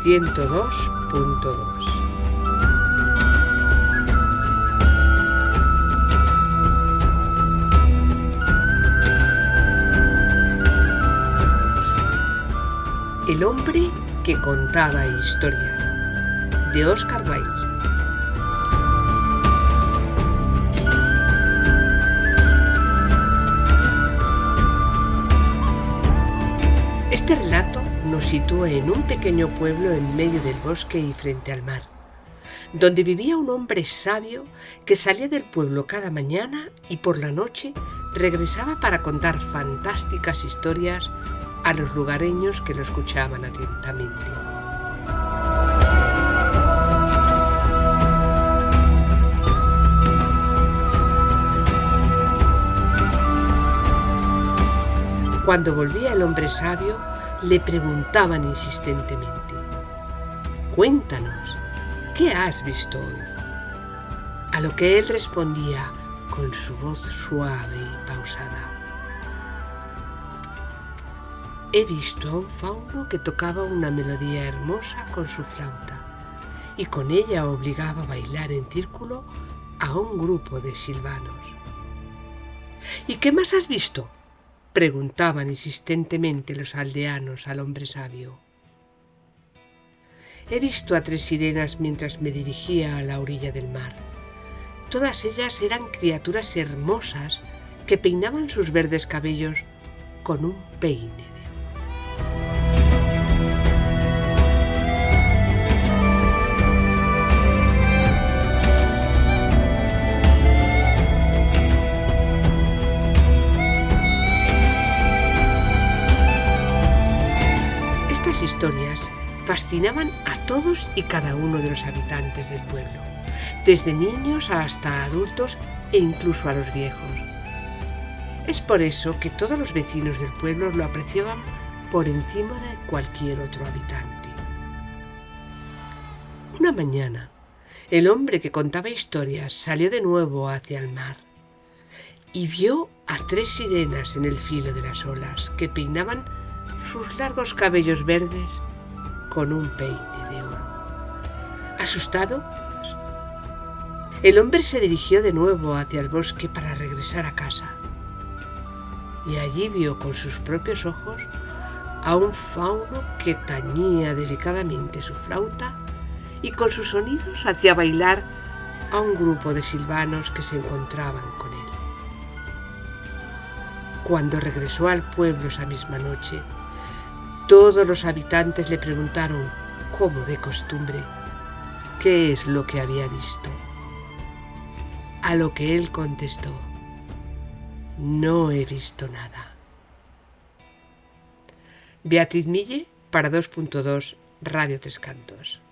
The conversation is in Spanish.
102.2. El hombre que contaba historias, de Oscar Wilde. Este relato nos sitúa en un pequeño pueblo en medio del bosque y frente al mar, donde vivía un hombre sabio que salía del pueblo cada mañana y por la noche regresaba para contar fantásticas historias a los lugareños que lo escuchaban atentamente. Cuando volvía el hombre sabio, le preguntaban insistentemente: «Cuéntanos, ¿qué has visto hoy?». A lo que él respondía con su voz suave y pausada: «He visto a un fauno que tocaba una melodía hermosa con su flauta y con ella obligaba a bailar en círculo a un grupo de silvanos». «¿Y qué más has visto?», preguntaban insistentemente los aldeanos al hombre sabio. «He visto a 3 sirenas mientras me dirigía a la orilla del mar. Todas ellas eran criaturas hermosas que peinaban sus verdes cabellos con un peine de oro». Estas historias fascinaban a todos y cada uno de los habitantes del pueblo, desde niños hasta adultos e incluso a los viejos. Es por eso que todos los vecinos del pueblo lo apreciaban por encima de cualquier otro habitante. Una mañana, el hombre que contaba historias salió de nuevo hacia el mar y vio a 3 sirenas en el filo de las olas que peinaban sus largos cabellos verdes con un peine de oro. Asustado, el hombre se dirigió de nuevo hacia el bosque para regresar a casa. Y allí vio con sus propios ojos a un fauno que tañía delicadamente su flauta y con sus sonidos hacía bailar a un grupo de silvanos que se encontraban con él. Cuando regresó al pueblo esa misma noche, todos los habitantes le preguntaron, como de costumbre, qué es lo que había visto. A lo que él contestó: «No he visto nada». Beatriz Mille para 2.2 Radio Tres Cantos.